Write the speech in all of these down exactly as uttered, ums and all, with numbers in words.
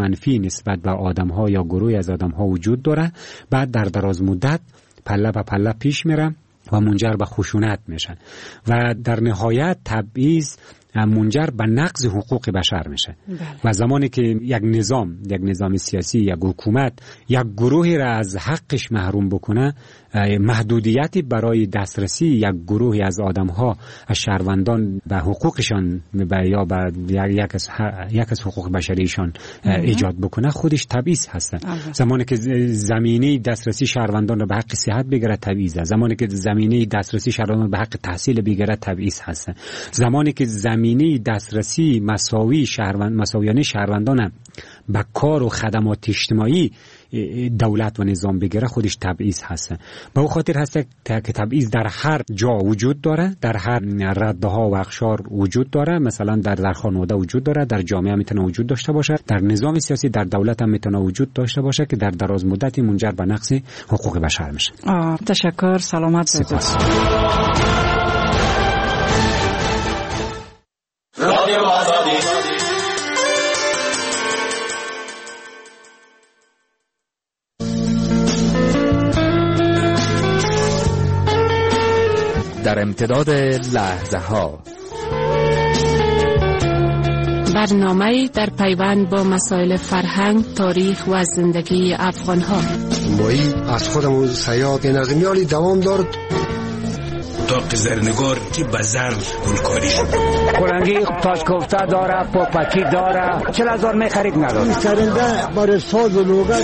منفی نسبت به آدم‌ها یا گروهی از آدم‌ها وجود داره، بعد در دراز مدت پله به پله پیش میره و منجر به خشونت میشن و در نهایت تبعیض منجر به نقض حقوق بشر میشه. بله. و زمانی که یک نظام یک نظام سیاسی یک حکومت یک گروهی را از حقش محروم بکنه، محدودیتی برای دسترسی یک گروهی از آدم‌ها از شهروندان به حقوقشان یا به یک از یک از حقوق بشریشان ایجاد بکنه، خودش تبعیض هست. زمانی که زمینه دسترسی شهروندان را به حق صحت بگیره تبعیض است. زمانی که زمینه دسترسی شهروندان به حق تحصیل بگیره تبعیض هست. زمانی که زمینه دسترسی مساوی شهروند مساویانه شهروندان به کار و خدمات اجتماعی دولت و نظام بگیره، خودش تبعیض هست. به او خاطر هست که تبعیض در هر جا وجود داره، در هر رده ها و اقشار وجود داره. مثلا در در خانواده وجود داره، در جامعه میتونه وجود داشته باشه، در نظام سیاسی در دولت هم میتونه وجود داشته باشه که در دراز مدتی منجر به نقض حقوق بشر میشه. تشکر، سلامت سپاس. در امتداد لحظه ها برنامه در پیوند با مسائل فرهنگ، تاریخ و زندگی افغان ها. مایی از خودمون سیاد نظمیالی دوام دارد. داق زرنگار که بزر گلکاری کلنگی تاش کوفته داره، پاپکی داره، چل هزار می خرید نداره. سرنده برای ساز و لوگر.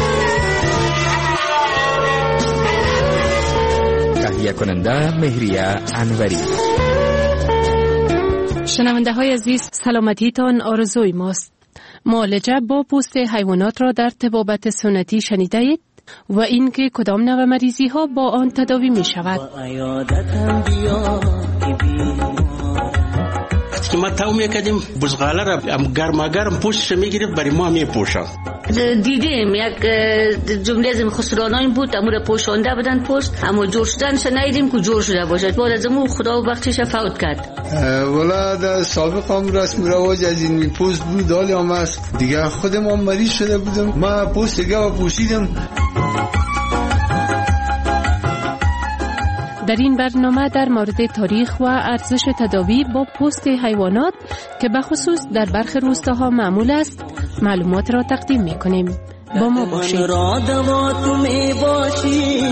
تهیه کننده مهریه انوری. شنونده های عزیز، سلامتیتان آرزوی ماست. معالجه با پوست حیوانات را در طبابت سنتی شنیده اید و اینکه کدام نوع مریضی ها با آن تداوی می شود. که ما تاو میکردیم بزغاله را گرما گرم پوستش میگیریم برای ما میپوشند. دیدیم یک جمله از خسرانان بود، امور پوشانده بدن پوست، اما جور شدنش ندیدیم که جور شده باشد. بعد از امو خدا وقتش فوت کرد. والا در سابق هم رسم رواج از این پوست بود، حالی هم هست دیگه. خودم هم مریض شده بودم، ما پوست دیگه و پوشیدم. در این برنامه در مورد تاریخ و ارزش تداوی با پوست حیوانات که به خصوص در برخی روستاها معمول است معلومات را تقدیم می‌کنیم. با ما باشید. را دوا تو می باشی،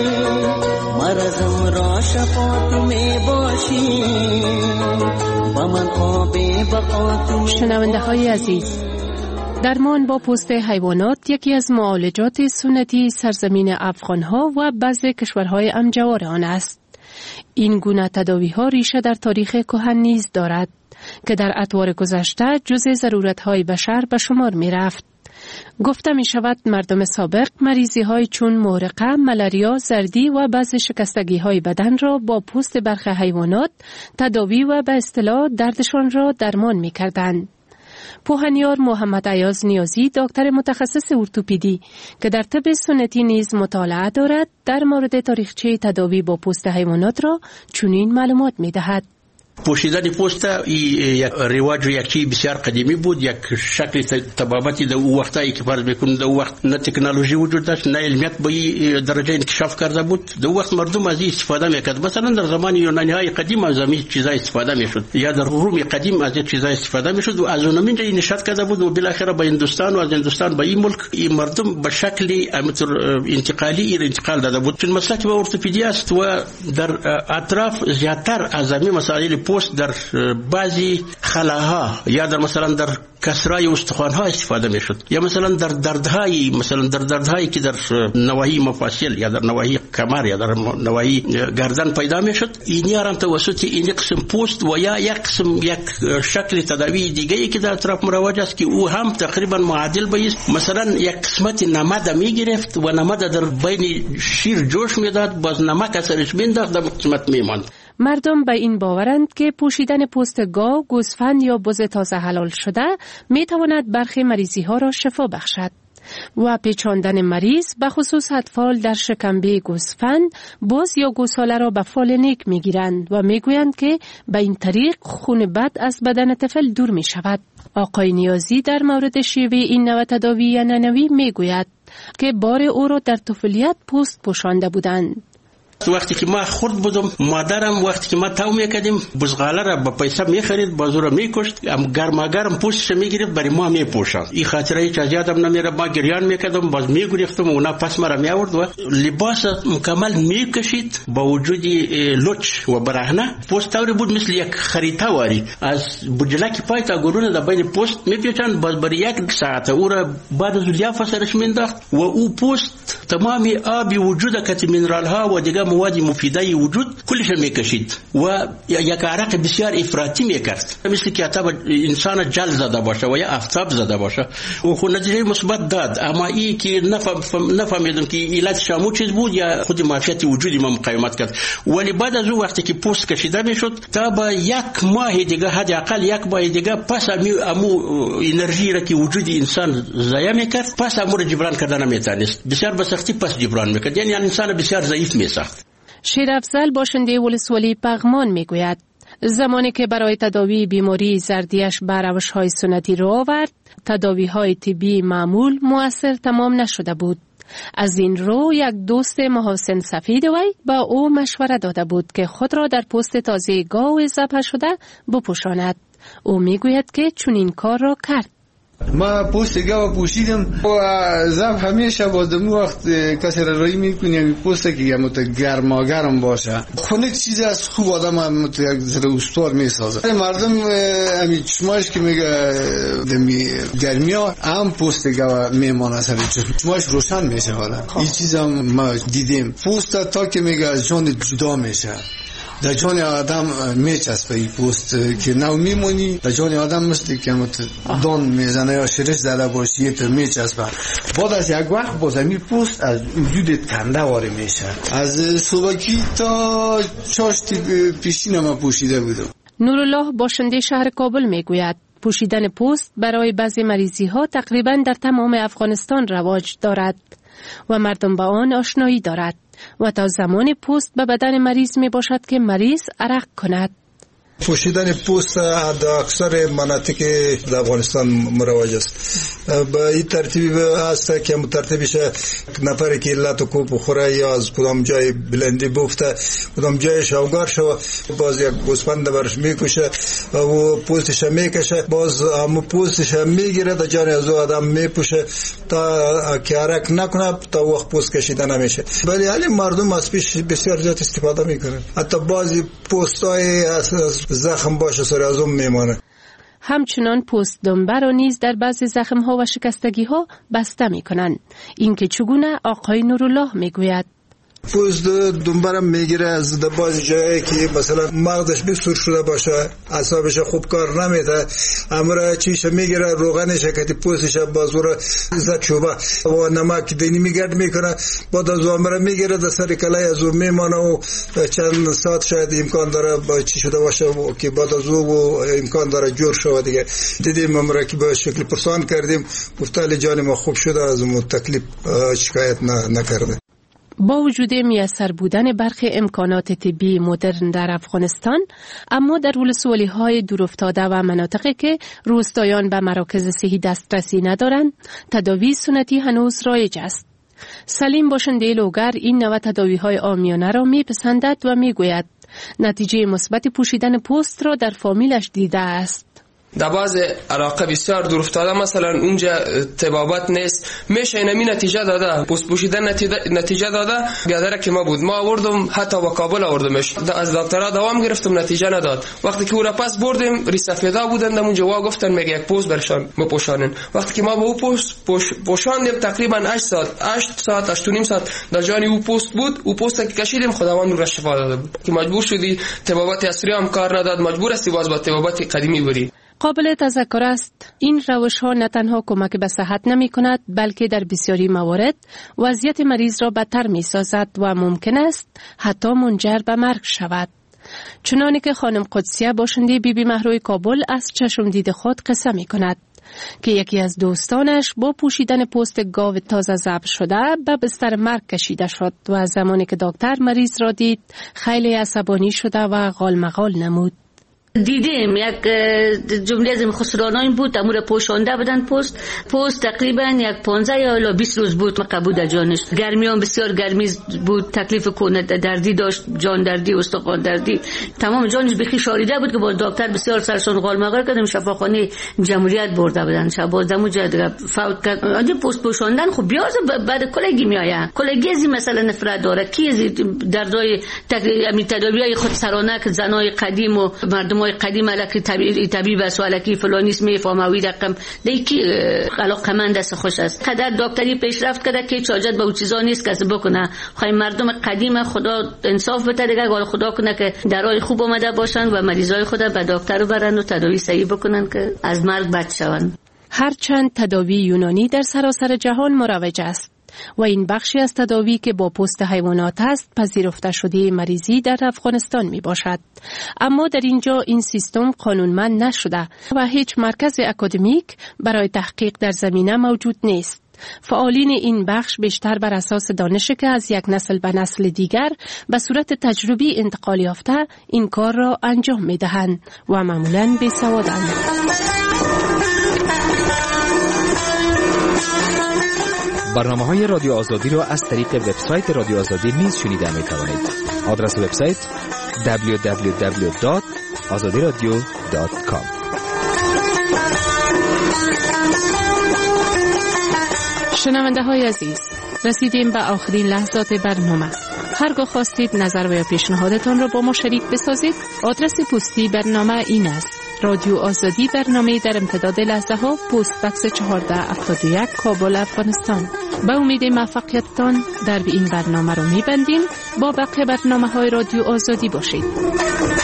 مرزم را شفا تو می باشی، با من آب بقا تو. شنونده های عزیز، درمان با پوست حیوانات یکی از معالجات سنتی سرزمین افغان‌ها و بعضی کشورهای امجوار آن است. این گونه تداوی‌ها ریشه در تاریخ کهن نیز دارد که در ادوار گذشته جزء ضرورت‌های بشر به شمار می‌رفت. گفته می شود مردم سابق مریضی های چون مورقه، ملاریا، زردی و بعضی شکستگی های بدن را با پوست برخی حیوانات تداوی و به اصطلاح دردشان را درمان می کردند. پوهنیار محمد ایاز نیازی، دکتر متخصص ارتوپدی که در طب سنتی نیز مطالعه دارد، در مورد تاریخچه تداوی با پوست حیوانات را چنین معلومات می دهد. پوشیدن پوست یک رواج یک چیز بسیار قدیمی بود، یک شکل طبابتی در اون وقتایی که فرض میکنیم در وقت نه تکنولوژی وجود داشت، نه علمیت به این درجه انکشاف کرده بود. در وقت مردم از این استفاده میکرد. مثلا در زمان یونانی های قدیم از این چیزا استفاده میشد، یا در روم قدیم از این چیزا استفاده میشد و از اونم اینجا نشات کرده بود و بالاخره به هندوستان و از هندوستان به این ملک این مردم به شکل انتقالی انتقال داده بود. چون مسلک به ارتوپدی است و در اطراف زیاتر از این مسائل پوست در بعضی خلاها یا در مثلا در کسرای استخوان‌ها استفاده می‌شد، یا مثلا در دردهای مثلا در دردهایی که در نواحی مفاصل یا در نواحی کمر یا در نواحی گردن پیدا می‌شد، اینی هم توسط این قسم پوست و یا یک قسم یک شکل تداوی دیگه‌ای که در اطراف مروج است که او هم تقریبا معادل به مثلا یک قسمت نمد می‌گرفت و نمد در بین شیر جوش می‌داد، باز نمک اثرش می‌انداخت، در قسمت می‌ماند. مردم به این باورند که پوشیدن پوست گاو، گوسفند یا بز تازه حلال شده می تواند برخی مریضی ها را شفا بخشد. و پیچاندن مریض به خصوص اطفال در شکمبه گوسفند باز یا گوساله را به فال نیک می گیرند و می گویند که به این طریق خون بد از بدن طفل دور می شود. آقای نیازی در مورد شیوه این نوع تداوی یننوی می گوید که بار او را در طفولیت پوست پوشانده بودند. وقتی که ما خرد بودم مادرم وقتی که ما تاو میکردیم بزغاله را با پیسه میخرید بازو را میکشت ام گرما گرم پوستش میگرفت برای ما میپوشاند. این خاطره هیچ از یادم نمیره. ما گریان میکردم باز میگرفتم و اونا پس مرا میآورد و لباس مکمل میکشید با وجود لوچ و برهنه. پوست طوری بود مثل یک خریطه واری از بجلک پای تا گلوله در بین پوست میپیچاند. باز برای یک ساعت او را بعد از لیاف سرش مینداخت و او پوست تمامی آبی وجود کتی مینرال ها و دیگه مواد مفیده وجود کلش میکشید و یک عرق بسیار افراطی میکرد مثل که تا انسان جل زده باشه و یا آفتاب زده باشه و خود نتیجه مثبت داد. اما این که نفهم نفهمیدم که علت شامو چیز بود یا خود معافیت وجودی ما مقاومت کرد. ولی بعد از اون وقتی که پوست کشیده میشد تا با یک ماه دیگه حداقل یک ماه دیگه پس امو انرژی را که وجود انسان ضایع میکرد پس امو را جبران کردن نمیتونست بسیار به سختی پس جبران میکرد. یعنی انسان بسیار ضعیف میساخت. شیر افضل باشنده ولسوالی پغمان میگوید زمانی که برای تداوی بیماری زردیش به روش‌های سنتی را آورد تداوی‌های طبی معمول مؤثر تمام نشده بود. از این رو یک دوست محاسن سفید وی با او مشوره داده بود که خود را در پوست تازه گاو ذبح شده بپوشاند. او میگوید که چون این کار را کرد. ما پوست گاو پوشیدم و زب همیشه با دمو وقت کسی را رایی میکنیم پوست که مت گرما گرم باشه خونه چیز از خوب آدم مت یک ذره استوار میسازه. مردم امی چشماش که میگه دمی گرمیا هم پوست گاو میمانه سر چشماش روشن میشه. حالا این چیزا ما دیدیم پوست تا که میگه از جان جدا میشه در جان آدم میچسبه این پوست که نو میمونی در جان آدم مثل که دان میزنه یا شرش زده باشی تو میچسبه. بعد از یک وقت باز این پوست از وجود کنده واره میشه. از صبحکی تا چاشتی پیشین ما پوشیده بودم. نورالله باشنده شهر کابل میگوید پوشیدن پوست برای بعضی مریضی ها تقریبا در تمام افغانستان رواج دارد و مردم با آن آشنایی دارد و تا زمان پوست به بدن مریض می باشد که مریض عرق کند. پوشیدن پوست در اکثر مناطق در افغانستان مروج است. به این ترتیب است که مترتبش نفری که علت کو بخوره یا از کدام جای بلندی بفته کدام جای شاوگار شو باز یک گوسفند برش میکشه و پوستش میکشه باز هم پوستش میگیره در جان از آدم میپوشه تا که عرق نکنه تا وقت پوست کشیده نمیشه. ولی حالی مردم از پیش بسیار زیاد استفاده میکنن. حتی بعضی پوستای زخم باشه سر از اون میمانه. همچنان پوست دنبه را نیز در بعضی زخم ها و شکستگی ها بسته می کنند. این که چگونه آقای نورالله می گوید. پوست دنبرم میگیره از در بعضی جایی که مثلا مغزش بسور شده باشه اعصابش خوب کار نمیده امرا چیش میگیره روغنش که پوستش بازور زد چوبه و نمک دینی میگرد میکنه بعد از امرا میگیره در سر کلای از اون میمانه و چند ساعت شاید امکان داره با چی شده باشه که بعد از اون امکان داره جور شود دیگه. دیدیم امرا که به شکل پرسان کردیم گفتال جان ما خوب شده از اون تکلیف شکایت نکرده. با وجود میسر بودن برخی امکانات طبی مدرن در افغانستان اما در ولسوالی‌های دورافتاده و مناطقی که روستایان به مراکز صحی دسترسی ندارند تداوی سنتی هنوز رایج است. سلیم باشنده لوگر این نوع تداوی‌های عامیانه را میپسندد و میگوید نتیجه مثبت پوشیدن پوست را در فامیلش دیده است. در بعض علاقه بسیار دور افتاده مثلا اونجا طبابت نیست میشه اینمی نتیجه داده پوست پوشیدن نتیجه داده گادره که ما بود ما آوردم حتی با کابل آوردمش از دکترها دوام گرفتم نتیجه نداد. وقتی که او را پس بردیم ریسفیدا بودن اونجا وا گفتن میگه یک پوست برشان بپوشانن. وقتی که ما با او پوست پوش پوشاندیم تقریبا هشت ساعت هشت ساعت هشت و نیم ساعت در جان او پوست بود او پوست که کشیدیم خداوند را شفا داده بود که مجبور شدی طبابت عصری هم کار نداد مجبور استی باز با طبابت قدیمی بری. قابل تذکر است این روش ها نه تنها کمک به صحت نمی کند بلکه در بسیاری موارد وضعیت مریض را بدتر می سازد و ممکن است حتی منجر به مرگ شود. چنانه که خانم قدسیه باشنده بی بی مهروی کابل از چشم دید خود قصه می کند. که یکی از دوستانش با پوشیدن پوست گاو تازه ذبح شده به بستر مرگ کشیده شد و زمانی که دکتر مریض را دید خیلی عصبانی شده و غالمغال نمود. دیدیم یک جمله از خسرانای بود، امور پوشانده بودن پوست پوست تقریبا یک پانزده یا الی بیست روز بود مقبول در جانش. گرمی هم بسیار گرمی بود، تکلیف کنه دردی داشت، جان دردی، استخوان دردی، تمام جانش بخی شاریده بود که با دکتر بسیار سرسون غالمغال کردیم، شفاخانه جمهوریت برده بودن. شب دمو جد فوت کرد. آدی پوست پوشاندن خب بیاز بعد کلگی میآید، کلگی از مثلا نفرت داره، کی از دردای تکلیف تداوی خود سرانه که زنای قدیم و مردم مای قدیم الکی طبیب طبیب است و الکی فلان اسم میفهموی رقم دیکی علاقمند است، خوش است. قدر دکتری پیشرفت کرده که چاجت به اون چیزا نیست کس بکنه. خواهی مردم قدیم خدا انصاف بده دیگه، گال خدا کنه که درای خوب آمده باشن و مریضای خود به دکتر برن و تداوی صحیح بکنن که از مرگ بد شون. هرچند تداوی یونانی در سراسر جهان مروج است و این بخشی از تداوی که با پوست حیوانات است پذیرفته شده مریضی در افغانستان می باشد، اما در اینجا این سیستم قانونمند نشده و هیچ مرکز اکادمیک برای تحقیق در زمینه موجود نیست. فعالین این بخش بیشتر بر اساس دانشی که از یک نسل به نسل دیگر به صورت تجربی انتقال یافته این کار را انجام می دهند و معمولاً بی‌سوادند. برنامه‌های رادیو آزادی را از طریق وبسایت رادیو آزادی نیز شنیده می‌توانید. آدرس وبسایت دبلیو دبلیو دبلیو دات آزادی رادیو دات کام. شنونده های عزیز، رسیدیم به آخرین لحظات برنامه. هرگاه خواستید نظر و یا پیشنهادتان را با ما شریک بسازید، آدرس پستی برنامه این است: رادیو آزادی، برنامه در امتداد لحظه ها، پست بکس چهارده هفتاد و یک، کابل، افغانستان. به امید موفقیتتان در این برنامه رو میبندیم. با بقیه برنامه های رادیو آزادی باشید.